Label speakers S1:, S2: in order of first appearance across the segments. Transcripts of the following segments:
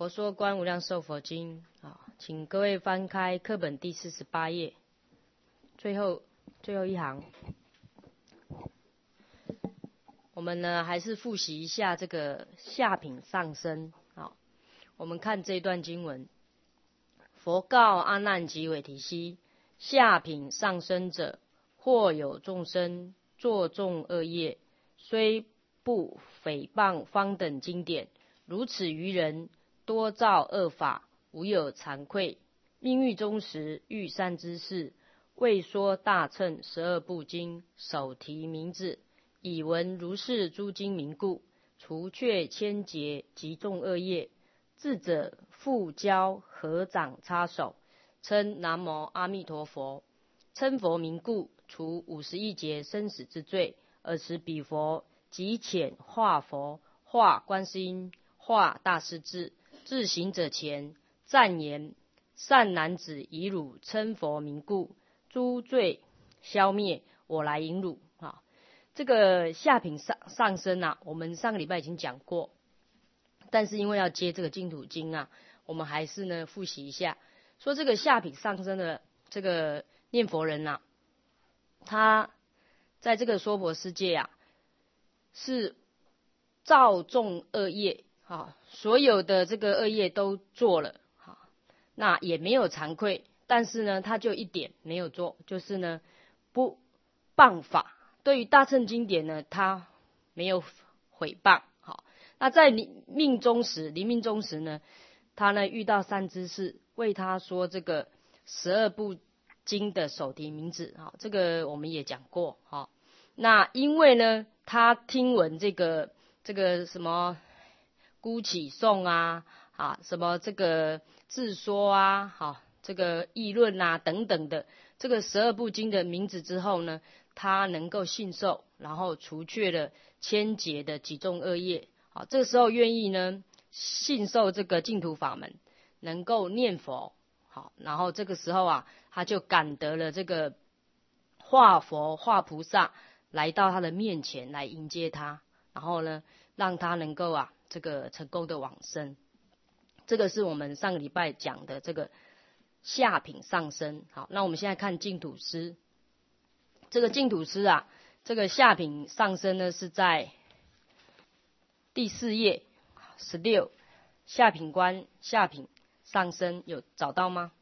S1: 佛说观无量寿佛经请各位翻开课本第48页，最后一行。我们呢还是复习一下这个下品上生。我们看这段经文：佛告阿难及韦提希，下品上生者，或有众生作众恶业，虽不诽谤方等经典，如此愚人多造恶法，无有惭愧。命欲终时，遇善知识，为说大乘12部经，手提名字，以闻如是诸经名故，除却千劫及众恶业。智者复教合掌插手，称南无阿弥陀佛，称佛名故，除51劫生死之罪。尔时彼佛即遣化佛、化观世音、化大势至，至行者前，赞言：善男子，以汝称佛名故，诸罪消灭，我来引汝。这个下品上生我们上个礼拜已经讲过，但是因为要接这个净土经我们还是呢复习一下，说这个下品上生的这个念佛人他在这个娑婆世界是造众恶业，所有的这个恶业都做了，那也没有惭愧，但是呢他就一点没有做，就是呢不谤法，对于大乘经典呢他没有毁谤。那在临命终时呢，他呢遇到善知识，为他说这个12部经的手提名字，这个我们也讲过。那因为呢他听闻这个什么孤起颂什么这个自说这个议论等等的这个12部经的名字之后呢，他能够信受，然后除却了千劫的几众恶业。这个时候愿意呢信受这个净土法门，能够念佛。然后这个时候他就感得了这个化佛化菩萨来到他的面前来迎接他，然后呢让他能够这个成功的往生。这个是我们上个礼拜讲的这个下品上生。好，那我们现在看净土师。这个净土师这个下品上生呢是在第4页16，下品观下品上生，有找到吗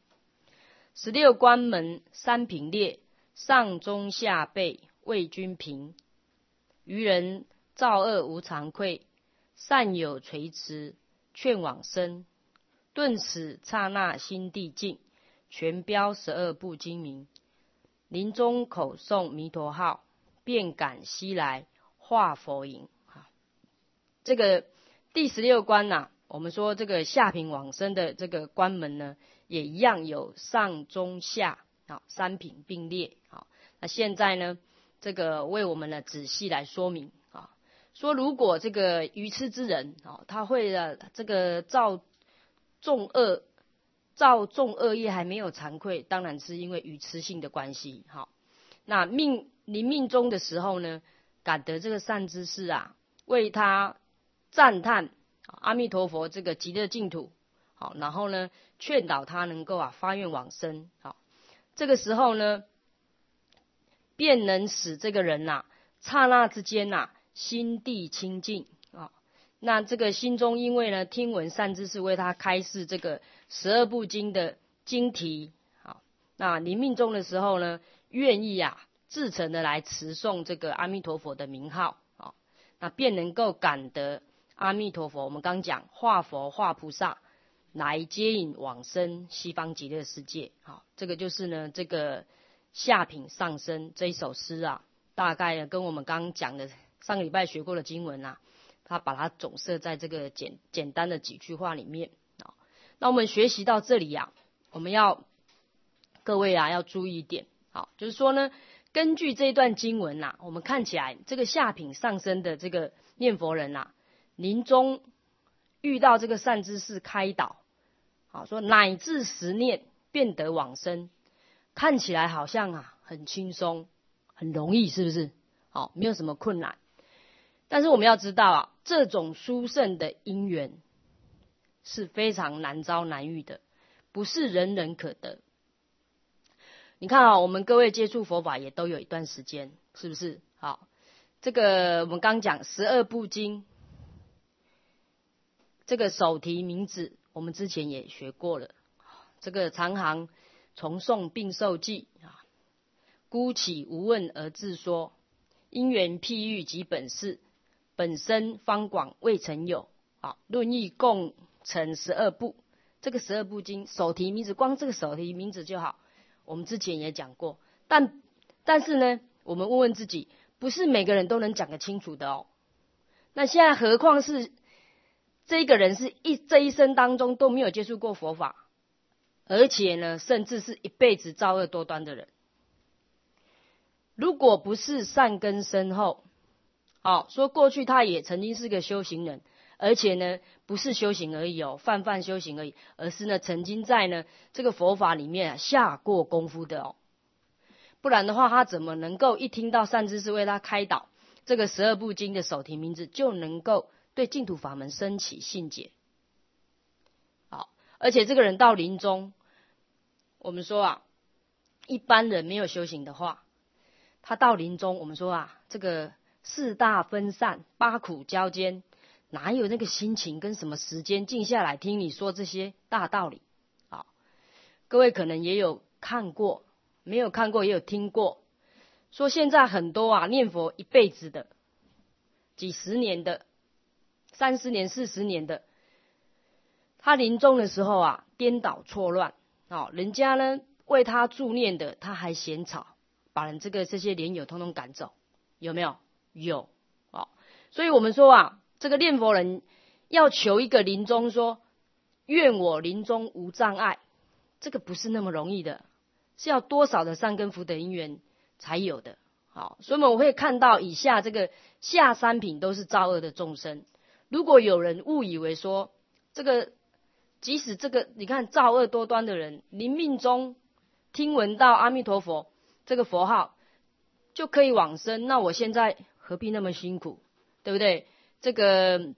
S1: ？16关门三品列，上中下辈为均平。愚人造恶无惭愧，善有垂慈劝往生。顿使刹那心地静，全标12部经名。临终口诵弥陀号，便感西来化佛影。这个第16关我们说这个下品往生的这个关门呢，也一样有上中下三品并列。那现在呢这个为我们呢仔细来说明说如果这个愚痴之人他会这个造众恶业还没有惭愧，当然是因为愚痴性的关系。那临命终的时候呢，感得这个善知识为他赞叹阿弥陀佛这个极乐净土，然后呢劝导他能够发愿往生。这个时候呢便能使这个人刹那之间心地清净。那这个心中因为呢听闻善知识为他开示这个12部经的经题，那临命终的时候呢愿意至诚的来持诵这个阿弥陀佛的名号，那便能够感得阿弥陀佛，我们刚讲化佛化菩萨来接引往生西方极乐世界。这个就是呢这个下品上生这一首诗大概跟我们刚刚讲的上个礼拜学过的经文他把它总摄在这个简单的几句话里面。那我们学习到这里我们各位要注意一点，就是说呢根据这一段经文我们看起来这个下品上生的这个念佛人临终遇到这个善知识开导，说乃至10念便得往生，看起来好像很轻松很容易，是不是？没有什么困难。但是我们要知道这种殊胜的因缘是非常难招难遇的，不是人人可得。你看啊，我们各位接触佛法也都有一段时间，是不是？好，这个我们刚讲12部经，这个手提名字，我们之前也学过了。这个长行重诵并受记啊，孤起无问而自说，因缘譬喻及本事，本身方广未曾有。啊，论义共成12部，这个12部经手提名字，光这个手提名字就好。我们之前也讲过，但是呢，我们问问自己，不是每个人都能讲得清楚的哦。那现在何况是这个人是这一生当中都没有接触过佛法，而且呢，甚至是一辈子造恶多端的人。如果不是善根深厚，说过去他也曾经是个修行人，而且呢，不是修行而已哦，泛修行而已，而是呢，曾经在呢这个佛法里面下过功夫的哦。不然的话，他怎么能够一听到善知识为他开导这个12部经的手提名字，就能够对净土法门升起信解？好，而且这个人到临终，我们说啊，一般人没有修行的话，他到临终，我们说啊，这个4大分散，8苦交煎，哪有那个心情跟什么时间静下来听你说这些大道理？好，各位可能也有看过，没有看过也有听过，说现在很多啊念佛一辈子的，几十年的，30年、40年的，他临终的时候啊，颠倒错乱，人家呢为他助念的，他还嫌吵，把人这些莲友通通赶走，有没有？有。所以我们说啊，这个念佛人要求一个临终说愿我临终无障碍，这个不是那么容易的，是要多少的善根福德因缘才有的。好，所以我们会看到以下这个下3品都是造恶的众生。如果有人误以为说这个即使这个你看造恶多端的人，临命中听闻到阿弥陀佛这个佛号就可以往生，那我现在何必那么辛苦？对不对？这个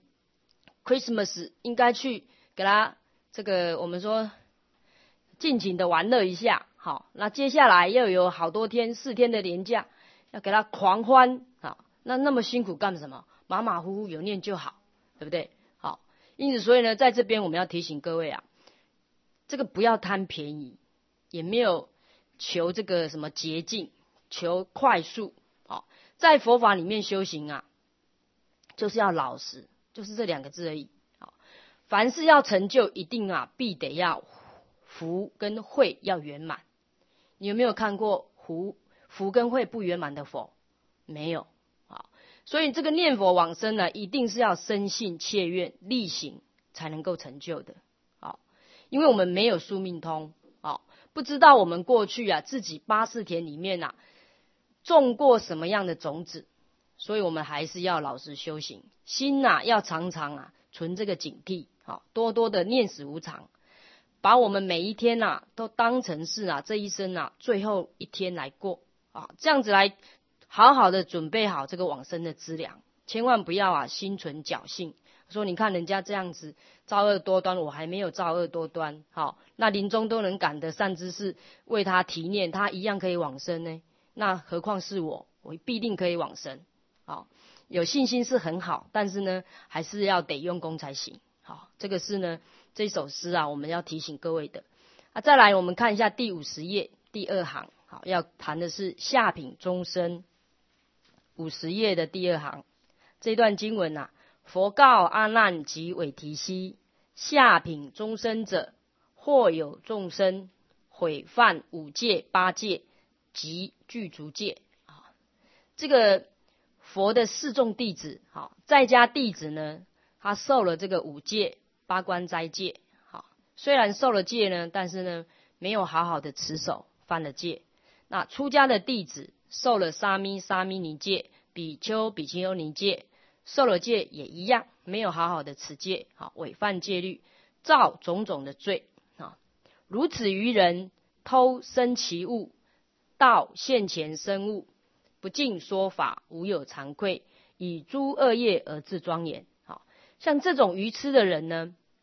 S1: Christmas 应该去给他这个我们说尽情的玩乐一下。好，那接下来又有好多天4天的连假，要给他狂欢。好，那么辛苦干什么？马马虎虎有念就好，对不对？好，因此所以呢，在这边我们要提醒各位啊，这个不要贪便宜，也没有求这个什么捷径，求快速。好，在佛法里面修行啊，就是要老实，就是这2个字而已。好，凡事要成就，一定啊，必得要福跟慧要圆满。你有没有看过福跟慧不圆满的佛？没有。好，所以这个念佛往生呢，一定是要深信切愿力行才能够成就的。好，因为我们没有宿命通，不知道我们过去啊自己84田里面啊种过什么样的种子。所以我们还是要老实修行，心啊要常常啊存这个警惕，多多的念死无常，把我们每一天啊都当成是啊这一生啊最后一天来过啊，这样子来好好的准备好这个往生的资粮，千万不要啊心存侥幸，说你看人家这样子造恶多端，我还没有造恶多端，好，那临终都能感得善知识为他提念，他一样可以往生呢，那何况是我必定可以往生。好，有信心是很好，但是呢，还是要得用功才行。好，这个是呢这首诗啊，我们要提醒各位的。再来我们看一下第50页第2行，好，要谈的是下品终身。50页的第2行，这段经文啊，佛告阿难及韦提希，下品终身者，或有众生毁犯5戒8戒及具足戒。这个佛的4众弟子，在家弟子呢，他受了这个5戒8关斋戒，虽然受了戒呢，但是呢没有好好的持守，犯了戒。那出家的弟子受了沙弥尼戒、比丘比丘尼戒，受了戒也一样，没有好好的持戒，违犯戒律，造种种的罪。如此于人，偷生其物，盗现前生物，不尽说法，无有惭愧，以诸恶业而自庄严。好，像这种愚痴的人呢，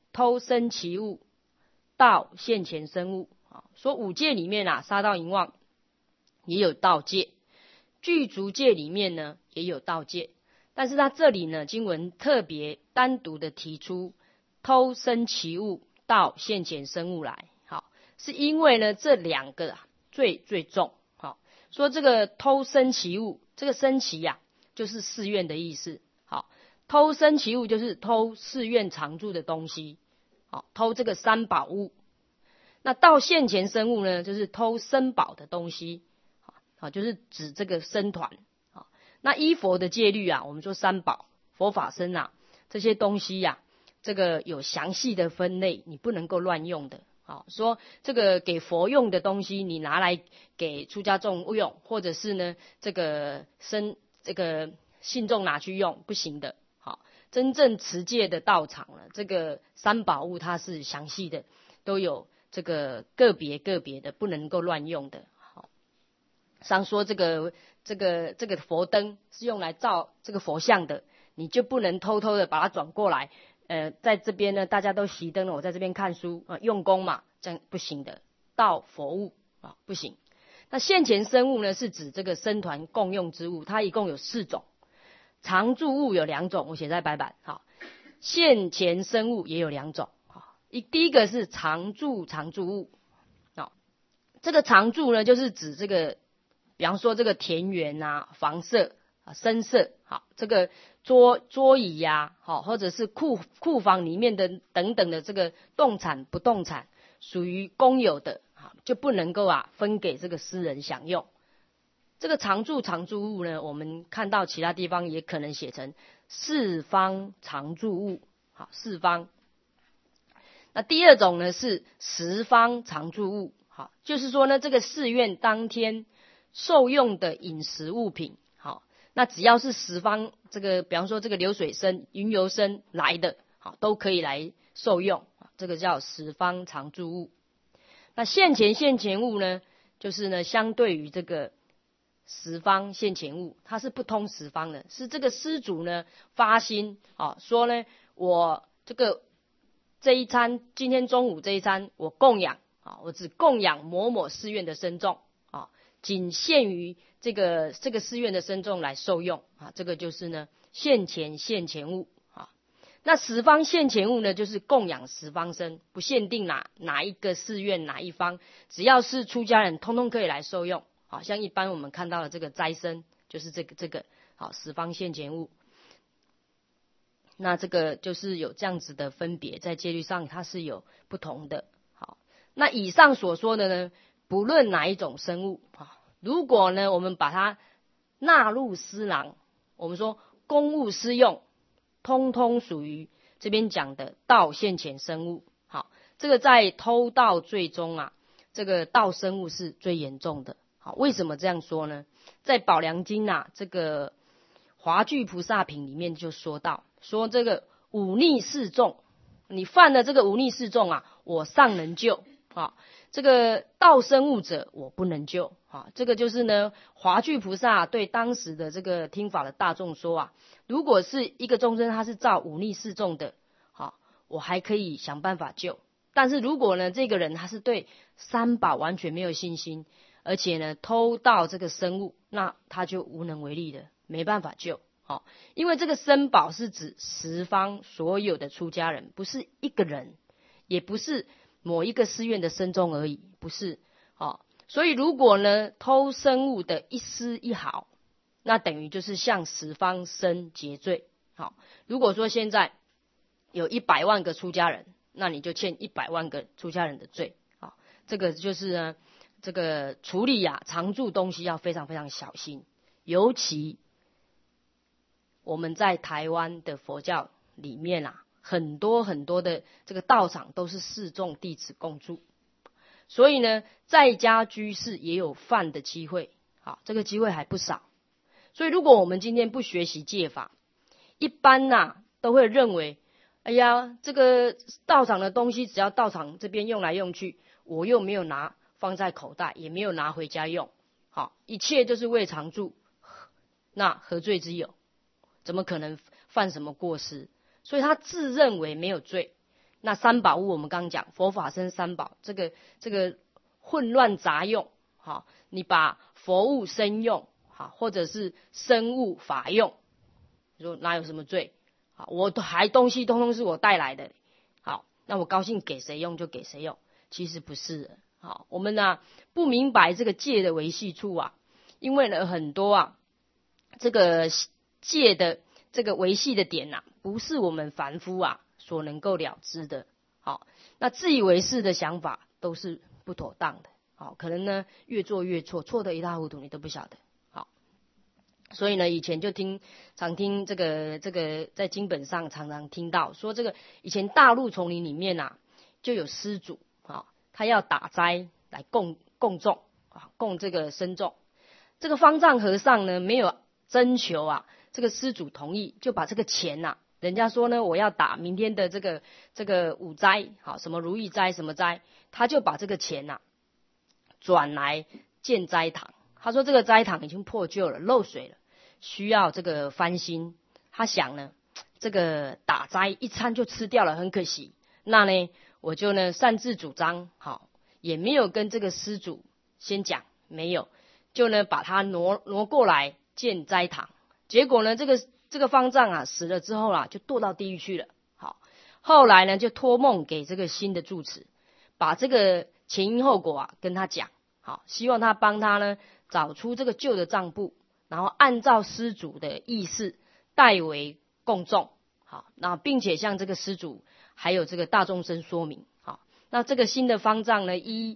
S1: 偷生其物，盗现前生物。说五戒里面啊，杀盗淫妄也有盗戒，具足戒里面呢也有盗戒，但是他这里呢经文特别单独的提出偷生其物，盗现前生物来，是因为呢这两个最重。说这个偷生其物，这个生其就是寺院的意思。偷生其物就是偷寺院常住的东西，偷这个三宝物。那盗现前生物呢，就是偷僧宝的东西，就是指这个僧团。那依佛的戒律我们说三宝、佛法僧这些东西这个有详细的分类，你不能够乱用的。说这个给佛用的东西，你拿来给出家众用，或者是呢这个信众拿去用，不行的。真正持戒的道场呢，这个三宝物它是详细的，都有这个个别的，不能够乱用的。像说这个佛灯是用来照这个佛像的，你就不能偷偷的把它转过来。在这边呢，大家都熄灯了，我在这边看书用功嘛，这样不行的，盗佛物不行。那现前生物呢，是指这个僧团共用之物，它一共有4种。常住物有2种，我写在白板。现前生物也有2种。第一个是常住物。这个常住呢，就是指这个，比方说这个田园房舍深舍，这个桌椅或者是库房里面的等等的这个动产不动产，属于公有的，就不能够分给这个私人享用。这个常住物呢，我们看到其他地方也可能写成四方常住物。四方。那第二种呢是十方常住物。就是说呢，这个寺院当天受用的饮食物品，那只要是十方，这个比方说这个流水僧、云游僧来的，都可以来受用，这个叫十方常住物。那现前物呢，就是呢相对于这个十方现前物，它是不通十方的，是这个施主呢发心说呢，我这一餐，今天中午这一餐我供养我只供养某某寺院的僧众仅限于这个寺院的僧众来受用这个就是呢现前物那十方现前物呢，就是供养十方僧，不限定哪一个寺院哪一方，只要是出家人，通通可以来受用。像一般我们看到的这个斋僧，就是这个十方现前物。那这个就是有这样子的分别，在戒律上它是有不同的。那以上所说的呢，不论哪一种生物如果呢我们把它纳入私囊，我们说公务私用，通通属于这边讲的盗现前生物。这个在偷盗罪中这个盗生物是最严重的。为什么这样说呢？在宝梁经这个华具菩萨品里面就说到，说这个忤逆示众，你犯了这个忤逆示众我尚能救这个盗生物者我不能救这个就是呢华具菩萨对当时的这个听法的大众说如果是一个众生他是造忤逆示众的我还可以想办法救，但是如果呢这个人他是对三宝完全没有信心，而且呢偷盗这个生物，那他就无能为力的，没办法救因为这个僧宝是指十方所有的出家人，不是一个人，也不是某一个寺院的僧众而已，不是所以如果呢偷生物的一丝一毫，那等于就是向十方僧结罪。如果说现在有100万个出家人，那你就欠100万个出家人的罪这个就是呢这个处理常住东西要非常非常小心，尤其我们在台湾的佛教里面很多的这个道场都是四众弟子共住，所以呢在家居士也有犯的机会这个机会还不少。所以如果我们今天不学习戒法，一般都会认为哎呀这个道场的东西只要道场这边用来用去，我又没有拿放在口袋，也没有拿回家用一切就是为常住，那何罪之有？怎么可能犯什么过失？所以他自认为没有罪， 那三宝物我们刚刚讲佛法僧三宝，这个混乱杂用，好，你把佛物僧用，好，或者是僧物法用，你说哪有什么罪？好，我东西通通是我带来的，好，那我高兴给谁用就给谁用，其实不是的。好，我们呢不明白这个戒的维系处啊，因为呢很多啊这个戒的这个维系的点啊，不是我们凡夫啊所能够了知的。好，那自以为是的想法都是不妥当的。好，可能呢越做越错，错得一塌糊涂，你都不晓得。好，所以呢以前就常听这个在经本上常常听到说，这个以前大陆丛林里面啊就有施主，好，他要打斋来供众啊，供这个僧众。这个方丈和尚呢没有征求啊这个施主同意，就把这个钱啊，人家说呢我要打明天的这个午斋，好，什么如意斋什么斋，他就把这个钱啊转来建斋堂。他说这个斋堂已经破旧了，漏水了，需要这个翻新。他想呢这个打斋一餐就吃掉了，很可惜，那呢我就呢擅自主张，好，也没有跟这个施主先讲，没有，就呢把他挪过来建斋堂。结果呢这个方丈啊死了之后啊就堕到地狱去了。好，后来呢就托梦给这个新的住持，把这个前因后果啊跟他讲，好，希望他帮他呢找出这个旧的账簿，然后按照施主的意思代为供众。好，那并且向这个施主还有这个大众生说明。好，那这个新的方丈呢依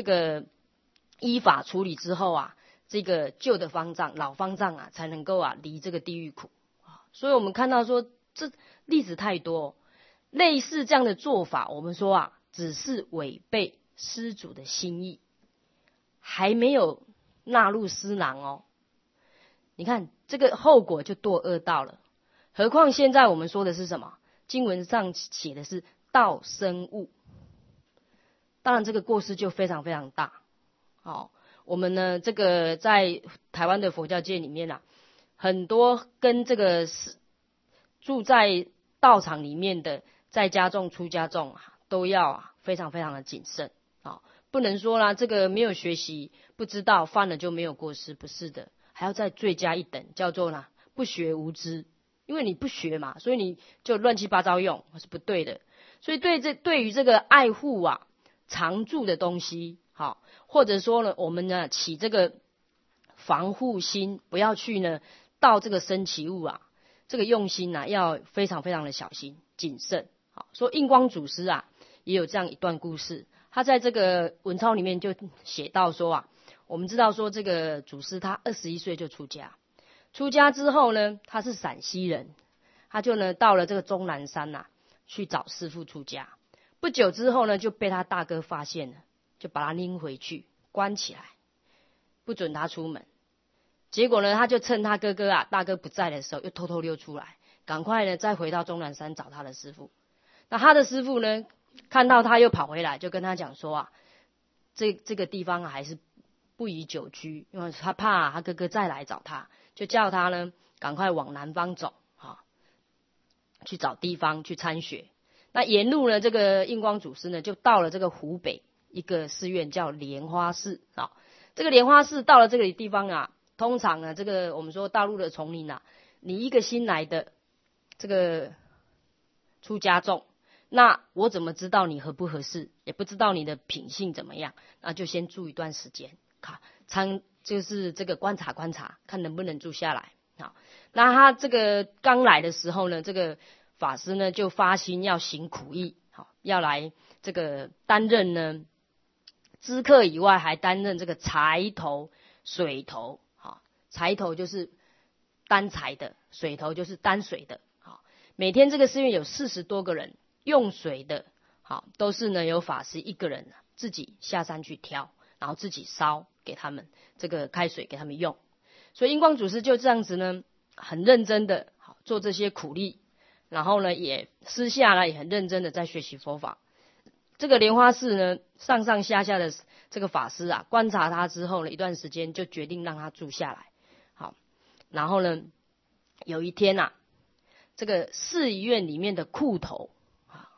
S1: 法处理之后啊，这个旧的方丈老方丈啊才能够啊离这个地狱苦。所以我们看到说这例子太多，类似这样的做法，我们说啊只是违背施主的心意，还没有纳入施囊哦。你看这个后果就堕恶道了。何况现在我们说的是什么？经文上写的是道生物，当然这个过失就非常非常大。好，我们呢这个在台湾的佛教界里面啊，很多跟这个住在道场里面的在家众出家众啊，都要啊非常非常的谨慎。好，不能说啦这个没有学习不知道犯了就没有过失，不是的，还要再罪加一等，叫做呢不学无知。因为你不学嘛，所以你就乱七八糟用，是不对的。所以对于这个爱护啊常住的东西，好，或者说呢我们呢起这个防护心，不要去呢盗这个生起物啊，这个用心啊要非常非常的小心谨慎。好，说印光祖师啊也有这样一段故事，他在这个文钞里面就写到说啊，我们知道说这个祖师他21岁就出家。出家之后呢，他是陕西人，他就呢到了这个终南山啊，去找师父出家。不久之后呢，就被他大哥发现了，就把他拎回去关起来，不准他出门。结果呢，他就趁他大哥不在的时候，又偷偷溜出来，赶快呢再回到终南山找他的师父。那他的师父呢，看到他又跑回来，就跟他讲说啊，这个地方还是不宜久居，因为他怕他哥哥再来找他。就叫他呢赶快往南方走，去找地方去参学。那沿路呢这个印光祖师呢就到了这个湖北一个寺院叫莲花寺。这个莲花寺到了这个地方啊，通常呢这个我们说大陆的丛林啊，你一个新来的这个出家众，那我怎么知道你合不合适，也不知道你的品性怎么样，那就先住一段时间，就是这个观察，看能不能住下来。好，那他这个刚来的时候呢，这个法师呢就发心要行苦役，好，要来这个担任呢知客以外，还担任这个柴头、水头。好，柴头就是担柴的，水头就是担水的。好，每天这个寺院有40多个人，用水的，好，都是呢由法师一个人自己下山去挑，然后自己烧给他们这个开水给他们用。所以印光祖师就这样子呢很认真的做这些苦力，然后呢也私下呢也很认真的在学习佛法。这个莲花寺呢上下的这个法师啊，观察他之后呢一段时间就决定让他住下来。好，然后呢有一天啊，这个寺院里面的库头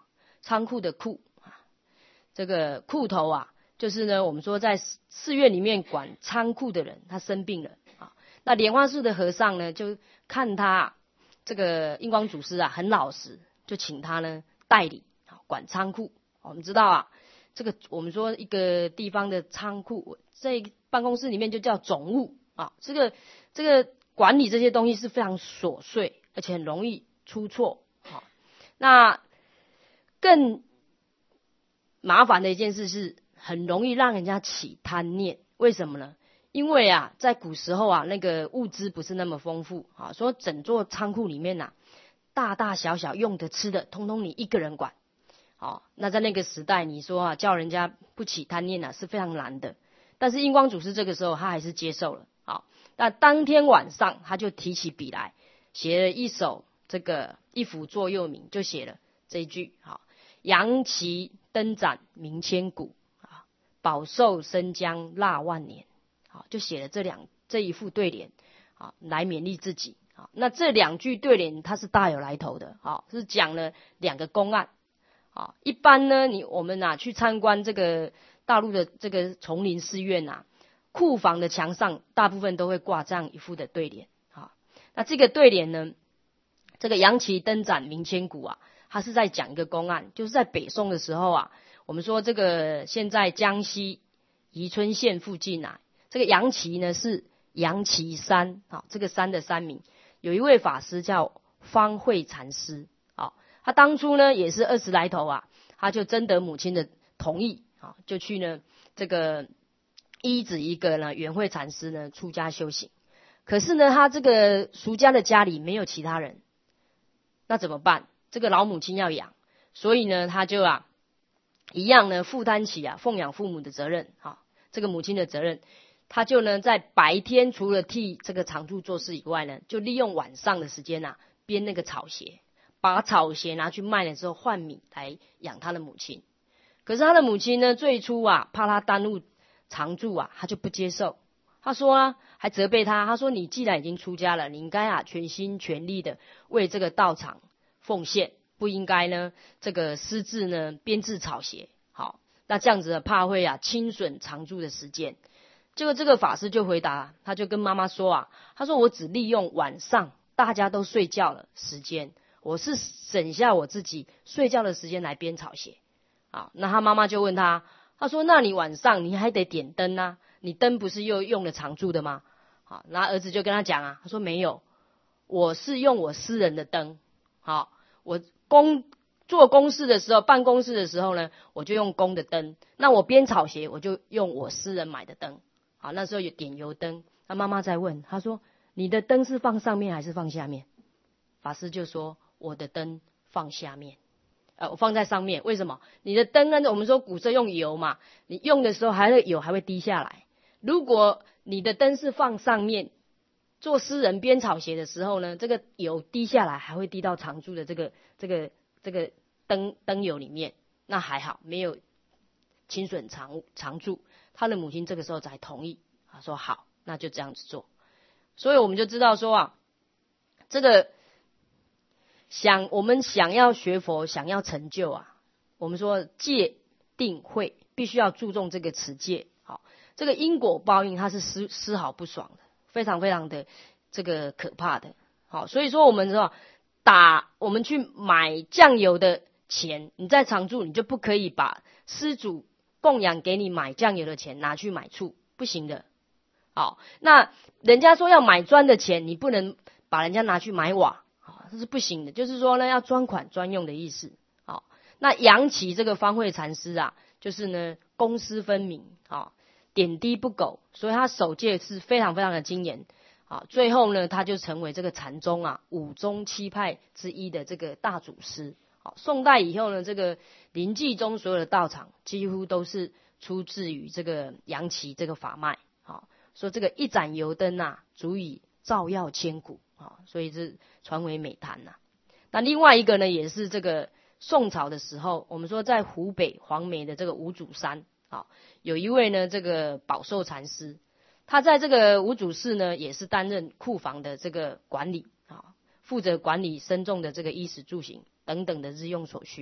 S1: 仓库的库，这个库头啊，就是呢，我们说在寺院里面管仓库的人，他生病了啊。那莲花寺的和尚呢，就看他这个印光祖师啊很老实，就请他呢代理管仓库。我们知道啊，这个我们说一个地方的仓库，在办公室里面就叫总务啊。这个管理这些东西是非常琐碎，而且很容易出错。好，那更麻烦的一件事是，很容易让人家起贪念。为什么呢？因为啊，在古时候啊，那个物资不是那么丰富啊，说整座仓库里面啊，大大小小用的吃的，通通你一个人管。好，那在那个时代，你说啊，叫人家不起贪念啊，是非常难的。但是印光祖师这个时候他还是接受了。好，那当天晚上他就提起笔来，写了一首这个一辅座右铭，就写了这一句。好，扬旗灯盏明千古，饱受生姜腊万年。好，就写了这一副对联，好，来勉励自己。好，那这两句对联它是大有来头的。好，是讲了两个公案。好，一般呢，我们去参观这个大陆的这个丛林寺院库房的墙上大部分都会挂这样一副的对联。好，那这个对联呢，这个扬旗灯盏明千古它是在讲一个公案，就是在北宋的时候我们说这个现在江西宜春县附近这个杨岐呢是杨岐山，这个山的山名，有一位法师叫方慧禅师。他当初呢也是20来头他就征得母亲的同意，就去呢这个依止一个呢圆慧禅师呢出家修行。可是呢他这个俗家的家里没有其他人，那怎么办？这个老母亲要养，所以呢他就一样呢负担起奉养父母的责任，这个母亲的责任。他就呢在白天除了替这个常住做事以外呢，就利用晚上的时间编那个草鞋，把草鞋拿去卖了之后换米来养他的母亲。可是他的母亲呢最初怕他耽误常住他就不接受。他说还责备他，他说你既然已经出家了，你应该全心全力的为这个道场奉献，不应该呢这个私自呢编制草鞋。好，那这样子怕会侵损常住的时间。结果这个法师就回答，他就跟妈妈说他说我只利用晚上大家都睡觉了时间，我是省下我自己睡觉的时间来编草鞋。那他妈妈就问他说那你晚上你还得点灯你灯不是又用了常住的吗？那儿子就跟他讲他说没有，我是用我私人的灯。我做公事的时候，办公室的时候呢，我就用公的灯，那我编草鞋我就用我私人买的灯。那时候有点油灯。那妈妈在问，他说你的灯是放上面还是放下面？法师就说我的灯放下面，我放在上面。为什么？你的灯呢，我们说古时候用油嘛，你用的时候油还会滴下来。如果你的灯是放上面，做私人编草鞋的时候呢，这个油滴下来还会滴到常住的这个灯油里面，那还好没有侵损常住。他的母亲这个时候才同意，说好，那就这样子做。所以我们就知道说这个我们想要学佛，想要成就我们说戒定慧必须要注重这个持戒。这个因果报应它是丝毫不爽的，非常非常的这个可怕的。所以说我们说我们去买酱油的钱，你在常住你就不可以把施主供养给你买酱油的钱拿去买醋，不行的。那人家说要买砖的钱，你不能把人家拿去买瓦，这是不行的。就是说呢，要专款专用的意思。那杨岐这个方慧禅师就是呢公私分明，点滴不苟，所以他守戒是非常非常的精严。最后呢，他就成为这个禅宗5宗7派之一的这个大祖师。宋代以后呢，这个临济宗所有的道场几乎都是出自于这个杨岐这个法脉。说这个一盏油灯足以照耀千古，所以是传为美谈。那另外一个呢，也是这个宋朝的时候，我们说在湖北黄梅的这个五祖山，有一位呢这个宝寿禅师，他在这个五祖寺呢也是担任库房的这个管理，负责管理僧众的这个衣食住行等等的日用所需。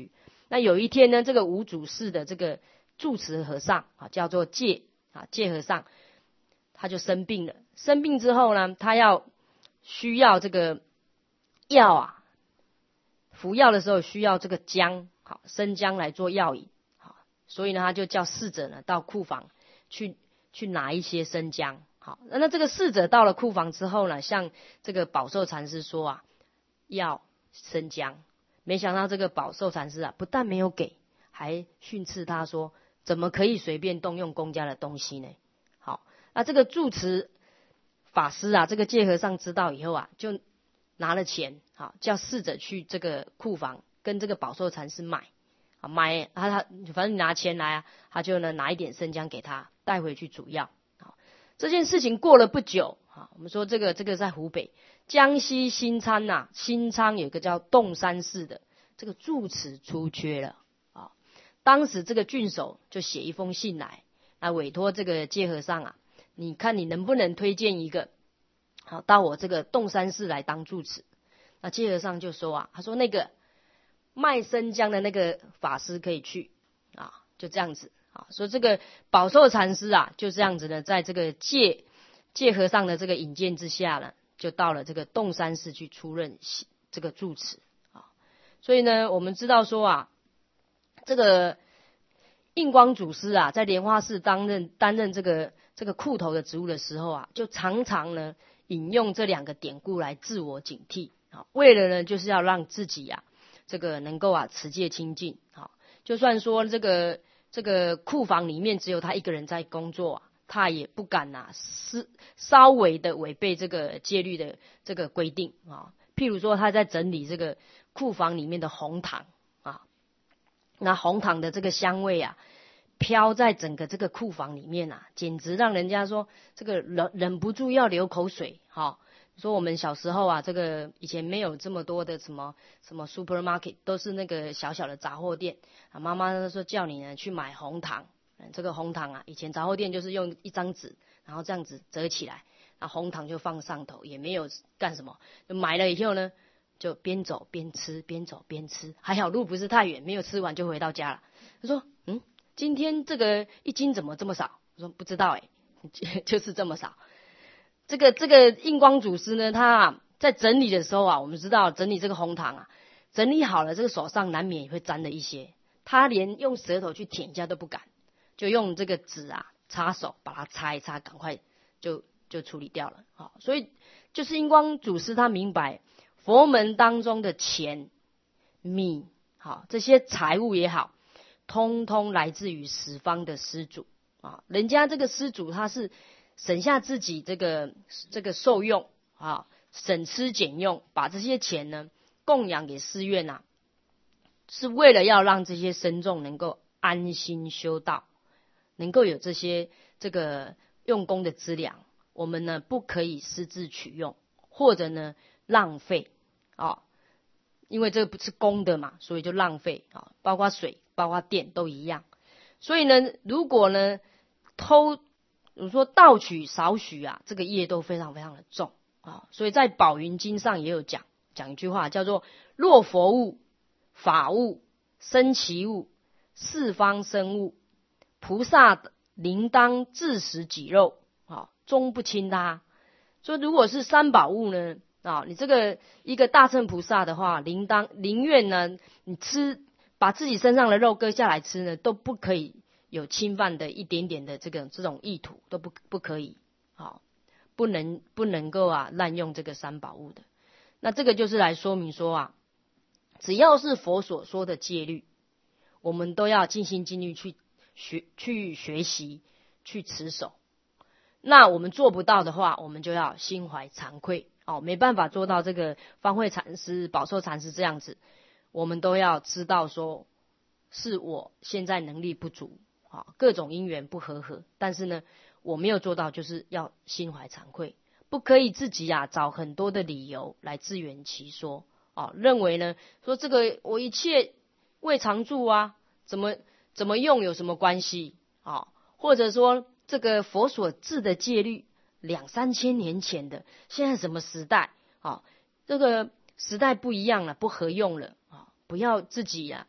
S1: 那有一天呢，这个无主事的这个住持和尚啊，叫做戒和尚，他就生病了。生病之后呢，他需要这个药啊，服药的时候需要这个姜，生姜来做药引，所以呢，他就叫侍者呢到库房去拿一些生姜。好，那这个侍者到了库房之后呢，向这个宝寿禅师说啊，要生姜。没想到这个宝寿禅师啊，不但没有给，还训斥他说，怎么可以随便动用公家的东西呢？好，那这个住持法师啊，这个戒和尚知道以后啊，就拿了钱，好，叫侍者去这个库房跟这个宝寿禅师买他反正你拿钱来啊，他就呢拿一点生姜给他带回去煮药。好，这件事情过了不久，我们说这个在湖北江西新昌啊，新昌有一个叫洞山寺的这个住持出缺了啊。当时这个郡守就写一封信来委托这个戒和尚啊，你看你能不能推荐一个好到我这个洞山寺来当住持？那戒和尚就说啊，他说那个卖生姜的那个法师可以去啊，就这样子啊。所以这个宝寿禅师啊，就这样子呢，在这个戒和尚的这个引荐之下呢，就到了这个洞山寺去出任这个住持啊。所以呢，我们知道说啊，这个印光祖师啊，在莲花寺担任这个库头的职务的时候啊，就常常呢引用这两个典故来自我警惕啊，为了呢就是要让自己啊这个能够啊持戒清净啊。就算说这个库房里面只有他一个人在工作啊，他也不敢稍微的违背这个戒律的这个规定啊。譬如说他在整理这个库房里面的红糖啊，那红糖的这个香味啊，飘在整个这个库房里面啊，简直让人家说这个忍不住要流口水哈。说我们小时候啊，这个以前没有这么多的什么 supermarket， 都是那个小小的杂货店啊。妈妈说叫你呢去买红糖，这个红糖啊，以前杂货店就是用一张纸，然后这样子折起来，那红糖就放上头，也没有干什么，就买了以后呢，就边走边吃，边走边吃，还好路不是太远，没有吃完就回到家了。他说今天这个一斤怎么这么少？我说不知道就是这么少。这个印光祖师呢，他在整理的时候啊，我们知道整理这个红糖啊，整理好了，这个手上难免也会沾了一些，他连用舌头去舔一下都不敢，就用这个纸啊擦手把它擦一擦，赶快就处理掉了。好，所以就是印光祖师他明白佛门当中的钱、米，好这些财物也好，通通来自于十方的施主啊。人家这个施主他是省下自己这个受用啊，省吃俭用，把这些钱呢供养给寺院啊，是为了要让这些僧众能够安心修道，能够有这些这个用功的资粮。我们呢不可以私自取用，或者呢浪费啊，因为这个不是公的嘛，所以就浪费啊，包括水、包括电都一样。所以呢，如果呢比如说盗取少许啊，这个业都非常非常的重啊。所以在宝云经上也有讲一句话，叫做若佛物、法物、生其物、四方生物，菩萨应当自食己肉啊，终不轻他。所以如果是三宝物呢啊，你这个一个大乘菩萨的话，宁愿呢你把自己身上的肉割下来吃呢，都不可以有侵犯的一点点的这种意图，都不可以，好，不能够啊滥用这个三宝物的。那这个就是来说明说啊，只要是佛所说的戒律，我们都要尽心尽力去学习，去持守。那我们做不到的话，我们就要心怀惭愧没办法做到这个方慧禅师、宝寿禅师这样子，我们都要知道说，是我现在能力不足。各种因缘不和，但是呢，我没有做到，就是要心怀惭愧，不可以自己找很多的理由来自圆其说认为呢，说这个我一切未常住啊，怎么用有什么关系或者说这个佛所制的戒律2-3千年前的，现在什么时代这个时代不一样了，不合用了不要自己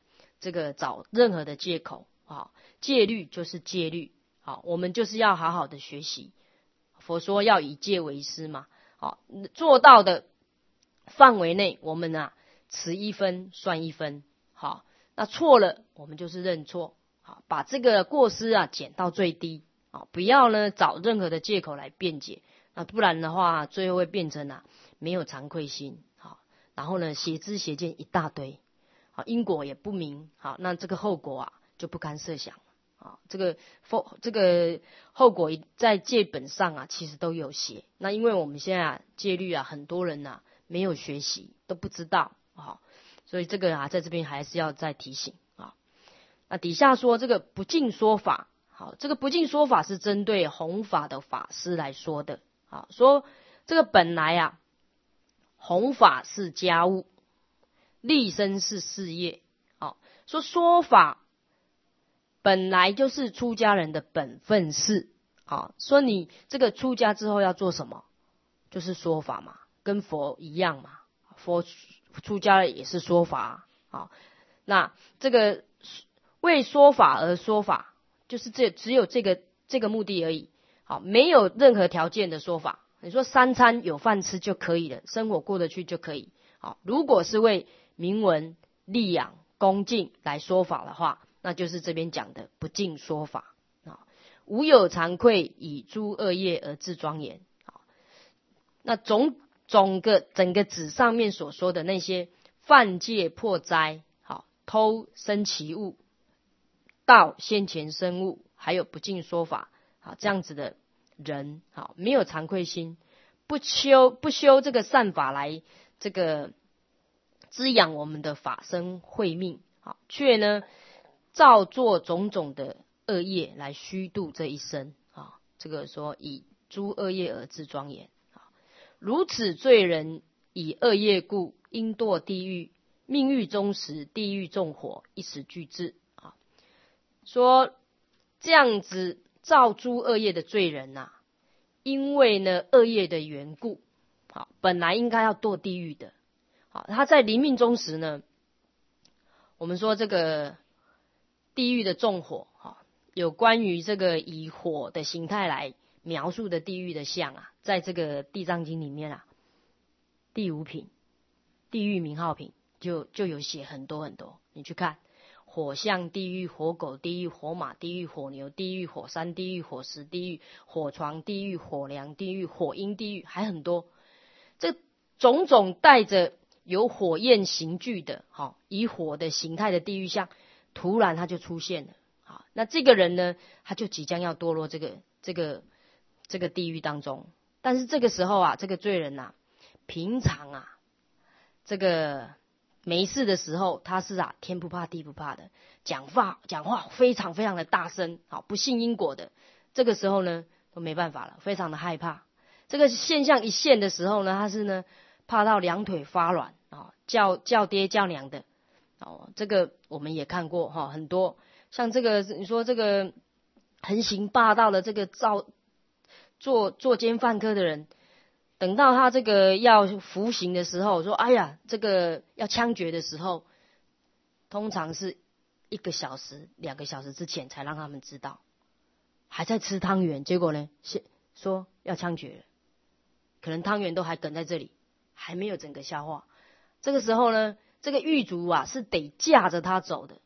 S1: 这个找任何的借口啊，戒律就是戒律，好，我们就是要好好的学习。佛说要以戒为师嘛，好，做到的范围内，我们啊持一分算一分，好，那错了我们就是认错，好，把这个过失啊减到最低，好，不要呢找任何的借口来辩解，那不然的话，最后会变成啊没有惭愧心，好，然后呢邪知邪见一大堆，好，因果也不明，好，那这个后果啊就不堪设想。啊，这个后果在戒本上啊，其实都有写。那因为我们现在戒律啊，很多人啊没有学习，都不知道啊，所以这个啊，在这边还是要再提醒啊。那底下说这个不净说法，好，这个不净说法是针对弘法的法师来说的啊，说这个本来啊，弘法是家务，立身是事业，好，说法。本来就是出家人的本分事啊，说你这个出家之后要做什么，就是说法嘛，跟佛一样嘛，佛出家了也是说法啊。那这个为说法而说法，就是只有这个目的而已，好，没有任何条件的说法。你说3餐有饭吃就可以了，生活过得去就可以。好，如果是为名闻利养恭敬来说法的话，那就是这边讲的不净说法啊，无有惭愧，以诸恶业而自庄严啊。那整个纸上面所说的那些犯戒破灾，好，偷生其物，盗先前生物，还有不净说法，好，这样子的人，好，没有惭愧心，不修这个善法来这个滋养我们的法身慧命，好，却呢造作种种的恶业来虚度这一生啊，这个说以诸恶业而自庄严啊，如此罪人以恶业故，应堕地狱，命狱终时，地狱纵火，一时俱至啊。说这样子造诸恶业的罪人呐，因为呢恶业的缘故，好，本来应该要堕地狱的，好，他在临命终时呢，我们说这个。地狱的纵火，有关于这个以火的形态来描述的地狱的像啊，在这个地藏经里面啊，第5品地狱名号品就有写很多很多，你去看火象地狱、火狗地狱、火马地狱、火牛地狱、火山地狱、火石地狱、火床地狱、火梁地狱、火鹰地狱，还很多。这种种带着有火焰形具的，以火的形态的地狱像。突然他就出现了，好，那这个人呢，他就即将要堕落这个地狱当中。但是这个时候啊，这个罪人啊，平常啊，这个没事的时候，他是啊天不怕地不怕的，讲话非常非常的大声，好，不信因果的。这个时候呢，都没办法了，非常的害怕。这个现象一现的时候呢，他是呢怕到两腿发软啊，叫爹叫娘的。哦，这个我们也看过哈，很多像这个你说这个横行霸道的这个作奸犯科的人，等到他这个要服刑的时候，说哎呀，这个要枪决的时候，通常是1个小时、2个小时之前才让他们知道，还在吃汤圆，结果呢，说要枪决了，可能汤圆都还梗在这里，还没有整个消化。这个时候呢，这个狱卒啊是得架着他走的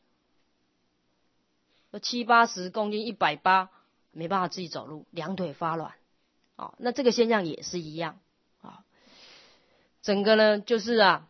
S1: ，70-80公斤180，没办法自己走路，两腿发软。哦，那这个现象也是一样啊。整个呢就是啊，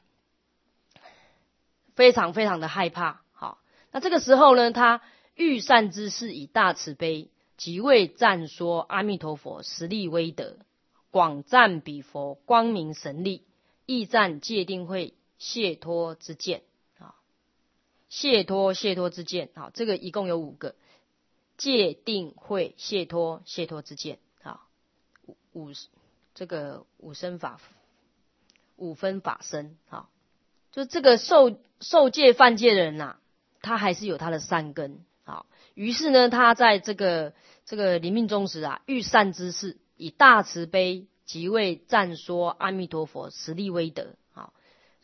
S1: 非常非常的害怕。好，那这个时候呢，他欲善知识以大慈悲，即为赞说阿弥陀佛实力威德，广赞彼佛光明神力，亦赞戒定慧解脱之见啊，解脱之见，好，这个一共有5个，戒定慧解脱之见，好，这个5分法身，好，就这个受戒犯戒的人呐，他还是有他的善根，好，于是呢，他在这个临命终时啊，欲善知识，以大慈悲即为赞说阿弥陀佛实力威德，好。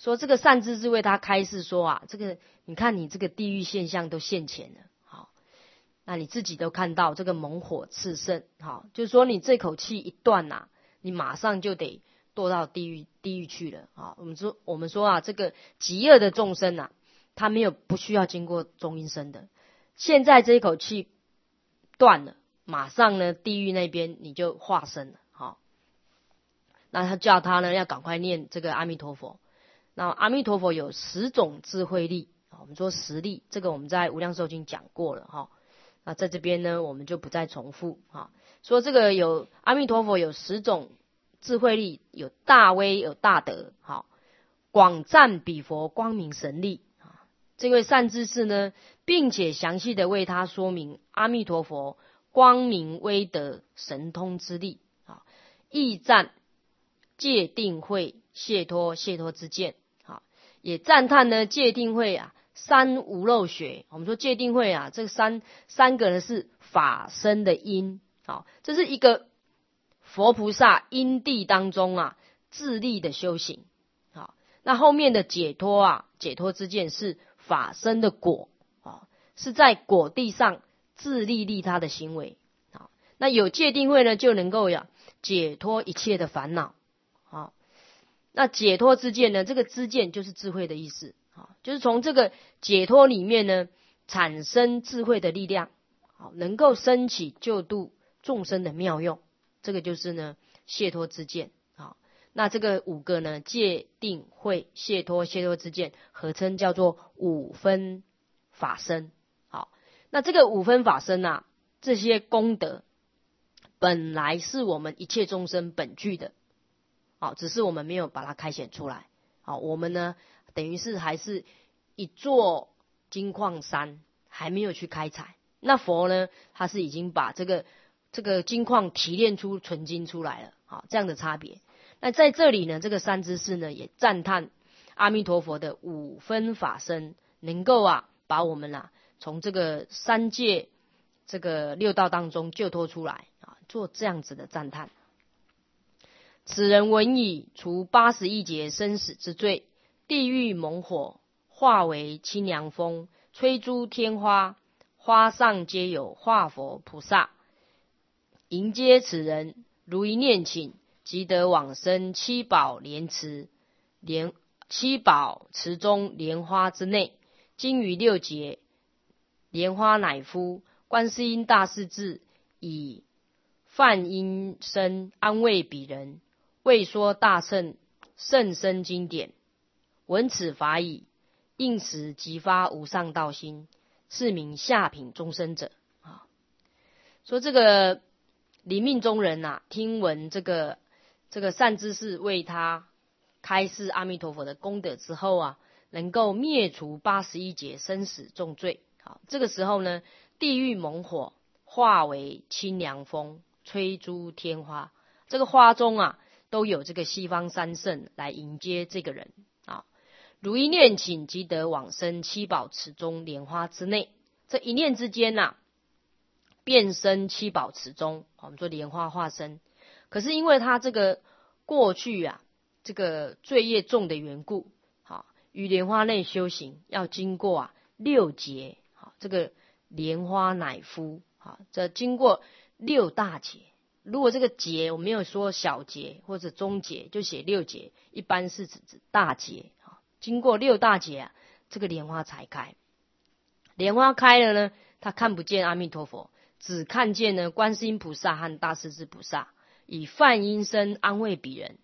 S1: 说这个善知识为他开示说啊，这个你看你这个地狱现象都现前了，好，那你自己都看到这个猛火炽盛，好，就是说你这口气一断啊，你马上就得堕到地狱去了啊。我们说啊，这个极恶的众生啊，他不需要经过中阴身的，现在这一口气断了，马上呢地狱那边你就化身了，好，那他叫他呢要赶快念这个阿弥陀佛。那阿弥陀佛有10种智慧力，我们说10力，这个我们在无量寿经讲过了哈。那在这边呢，我们就不再重复哈。说这个阿弥陀佛有10种智慧力，有大威，有大德，好，广赞彼佛光明神力啊。这位善知识呢，并且详细的为他说明阿弥陀佛光明威德神通之力啊，亦赞戒定慧解脱之见。也赞叹呢戒定慧啊三无漏学，我们说戒定慧啊这三个呢是法身的因，好，这是一个佛菩萨因地当中啊自力的修行，好，那后面的解脱之见是法身的果，是在果地上自力利他的行为，好，那有戒定慧呢就能够解脱一切的烦恼，好。那解脱之见呢？这个知见就是智慧的意思，就是从这个解脱里面呢，产生智慧的力量，能够升起救度众生的妙用，这个就是呢解脱之见。那这个5个呢，戒定慧解脱之见，合称叫做5分法身。好，那这个5分法身啊，这些功德本来是我们一切众生本具的。好，只是我们没有把它开显出来。好，我们呢，等于是还是一座金矿山，还没有去开采。那佛呢，他是已经把这个金矿提炼出纯金出来了。好，这样的差别。那在这里呢，这个善知识呢，也赞叹阿弥陀佛的5分法身，能够把我们从这个三界这个6道当中救脱出来做这样子的赞叹。此人闻已，除80亿劫生死之罪，地狱猛火化为清凉风，吹诸天花，花上皆有化佛菩萨，迎接此人，如一念请，即得往生七宝池中莲花之内。经于6劫，莲花乃敷观世音大势至，以梵音声安慰彼人，为说大圣深经典，闻此法已，应时即发无上道心，是名下品终生者。说这个临命终人听闻这个善知识为他开示阿弥陀佛的功德之后能够灭除80亿劫生死重罪。好，这个时候呢，地狱猛火化为清凉风，吹诸天花，这个花中都有这个西方三圣来迎接这个人啊。如一念请，即得往生七宝池中莲花之内。这一念之间变身七宝池中，我们说莲花化身。可是因为他这个过去这个罪业重的缘故，于莲花内修行要经过6劫，这个莲花乃敷，这经过6大劫。如果这个劫我没有说小劫或者中劫，就写6劫，一般是指大劫。经过6大劫这个莲花才开。莲花开了呢，他看不见阿弥陀佛，只看见呢观世音菩萨和大势至菩萨，以梵音声安慰彼人，